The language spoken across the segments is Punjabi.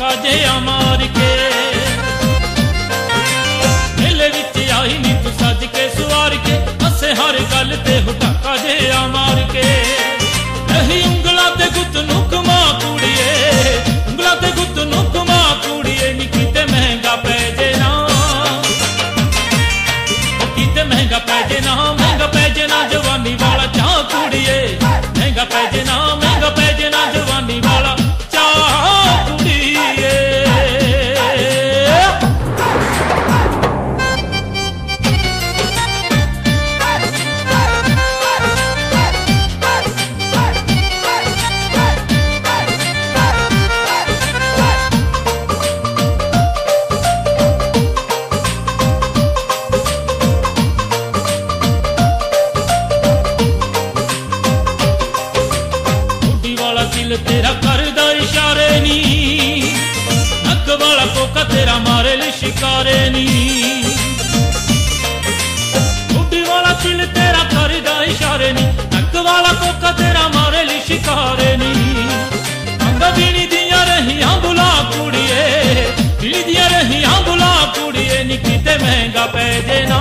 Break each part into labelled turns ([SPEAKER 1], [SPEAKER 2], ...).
[SPEAKER 1] ਠਾਕਾ ਜਿਹਾ ਮਾਰ ਕੇ। ਮੇਲੇ ਵਿੱਚ ਆਈ ਨੀ ਤੂੰ ਸੱਜ ਕੇ ਸਵਾਰ ਕੇ, ਹੱਸੇ ਹਰ ਗੱਲ ਤੇ ਠਾਕਾ ਜਿਹਾ ਮਾਰ ਕੇ। ਨਹੀਂ ਉਂਗਲਾਂ ਤੇ ਗੁੱਤ ਨੂੰ ਘੁਮਾ ਕੁੜੀਏ, ਉਂਗਲਾਂ ਤੇ ਗੁੱਤ ਨੂੰ ਘੁਮਾ ਕੁੜੀਏ, ਨੀ ਕਿਤੇ ਮਹਿੰਗਾ ਪੈ ਜੇ ਨਾ, ਕਿਤੇ ਮਹਿੰਗਾ ਪੈ ਜੇ ਨਾ, ਮਹਿੰਗਾ ਪੈ ਜੇ ਨਾ ਜਵਾਨੀ ਵਾਲਾ ਚਾਹ ਕੁੜੀਏ, ਮਹਿੰਗਾ ਪੈ ਜੇ ਨਾ, ਮਹਿੰਗਾ ਪੈ ਜੇ ਨਾ ਜਵਾਨੀ ਵਾਲਾ ਚਾਹ ਕੁੜੀਏ। ਦਿਲ ਤੇਰਾ ਕਰਦਾ ਇਸ਼ਾਰੇ ਨੀ, ਨੱਕ ਵਾਲਾ ਕੋਕਾ ਤੇਰਾ ਮਾਰੇ ਲਿਸ਼ਕਾਰੇ ਨੀ। ਬੁੱਢੀ ਵਾਲਾ ਦਿਲ ਤੇਰਾ ਕਰਦਾ ਇਸ਼ਾਰੇ ਨੀ, ਨੱਕ ਵਾਲਾ ਕੋਕਾ ਤੇਰਾ ਮਾਰੇ ਲਿਸ਼ਕਾਰੇ ਨੀ। ਅੰਗਾ ਬੀਣੀ ਦੀਆਂ ਰਹੀਆਂ ਬੁਲਾ ਕੁੜੀਏ, ਬੀਣੀ ਦੀਆਂ ਰਹੀਆਂ ਬੁਲਾ ਕੁੜੀਏ, ਨੀ ਕਿਤੇ ਮਹਿੰਗਾ ਪੈ ਜੇ ਨਾ,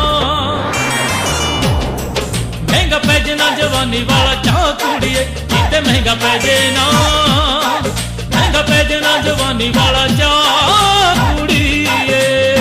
[SPEAKER 1] ਮਹਿੰਗਾ ਪੈ ਜੇ ਨਾ ਜਵਾਨੀ ਵਾਲਾ ਚਾਹ ਕੁੜੀਏ, ਕਿਤੇ ਮਹਿੰਗਾ ਪੈ ਜੇ ਨਾ, ਮਹਿੰਗਾ ਪੈ ਜੇ ਨਾ ਜਵਾਨੀ ਵਾਲਾ ਚਾਹ ਕੁੜੀਏ।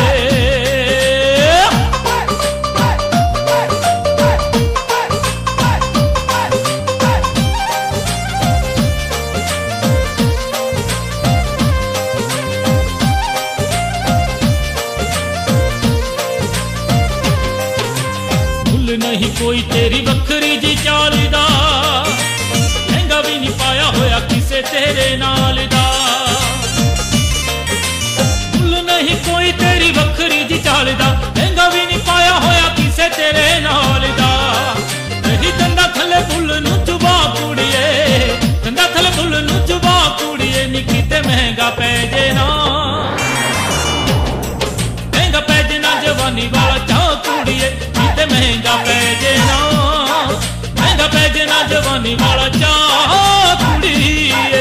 [SPEAKER 1] ਭੁੱਲ ਨਹੀਂ ਕੋਈ ਤੇਰੀ ਵੱਖਰੀ ਜੀ ਚਾਲ ਦਾ, ਲਹਿੰਗਾ ਵੀ ਨਹੀਂ ਪਾਇਆ ਹੋਇਆ ਕਿਸੇ ਤੇਰੇ ਨਾਲ ਦਾ। ਭੁੱਲ ਨਹੀਂ ਕੋਈ ਤੇਰੀ ਵੱਖਰੀ ਜੀ ਚਾਲ ਦਾ, ਲਹਿੰਗਾ ਵੀ ਨਹੀਂ ਪਾਇਆ ਹੋਇਆ ਕਿਸੇ ਤੇਰੇ ਨਾਲ ਦਾ। ਨਹੀਂ ਦੰਦਾਂ ਥੱਲੇ ਫੁੱਲ ਨੂੰ ਚੁਬਾ ਕੁੜੀਏ, ਦੰਦਾਂ ਥੱਲੇ ਫੁੱਲ ਨੂੰ ਚੁਬਾ ਕੁੜੀਏ, ਨੀ ਕਿਤੇ ਮਹਿੰਗਾ ਪੈ ਜੇ ਨਾ, ਮਹਿੰਗਾ ਪੈ ਜੇ ਨਾ ਜਵਾਨੀ ਵਾਲਾ ਚਾਹ ਕੁੜੀਏ, ਕਿਤੇ ਮਹਿੰਗਾ ਪੈ ਜੇ ਨਾ, ਮਹਿੰਗਾ ਪੈ ਜੇ ਨਾ ਜਵਾਨੀ ਵਾਲਾ ਚਾਹ ਕੁੜੀਏ।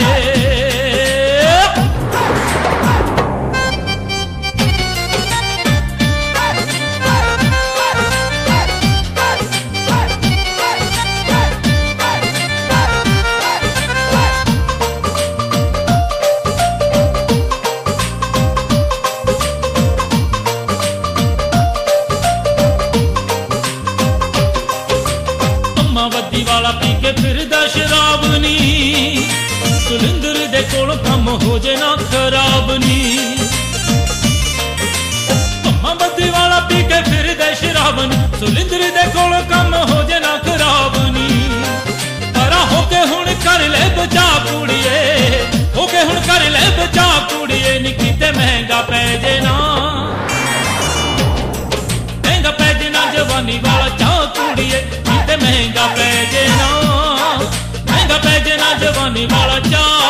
[SPEAKER 1] ਵੱਦੀ ਵਾਲਾ ਪੀ ਕੇ ਫਿਰਦਾ ਸ਼ਰਾਬ ਨੀ, ਸੁਲਿੰਦਰ ਦੇ ਕੋਲ ਕੰਮ ਹੋ ਜੇ ਨਾ ਖਰਾਬ ਨੀ। ਵੱਦੀ ਵਾਲਾ ਪੀ ਕੇ ਫਿਰਦਾ ਸ਼ਰਾਬ ਨੀ, ਸੁਲਿੰਦਰ ਦੇ ਕੋਲ ਕੰਮ ਹੋ ਜੇ ਨਾ ਖਰਾਬ ਨੀ। ਪਰਾ ਹੋ ਕੇ ਹੁਣ ਕਰ ਲੈ ਬਚਾ ਕੁੜੀਏ, ਹੋ ਕੇ ਹੁਣ ਕਰ ਲੈ ਬਚਾ ਕੁੜੀਏ, ਨੀ ਕਿਤੇ ਮਹਿੰਗਾ ਪੈ ਜੇ ਨਾ, ਮਹਿੰਗਾ ਪੈ ਜੇ ਨਾ ਜਵਾਨੀ ਵਾਲਾ ਚਾਹ ਕੁੜੀਏ, ਕਿਤੇ ਮਹਿੰਗਾ ਪੈ ਜੇ ਨਾ, ਮਹਿੰਗਾ ਪੈ ਜੇ ਨਾ ਜਵਾਨੀ ਵਾਲਾ ਚਾਹ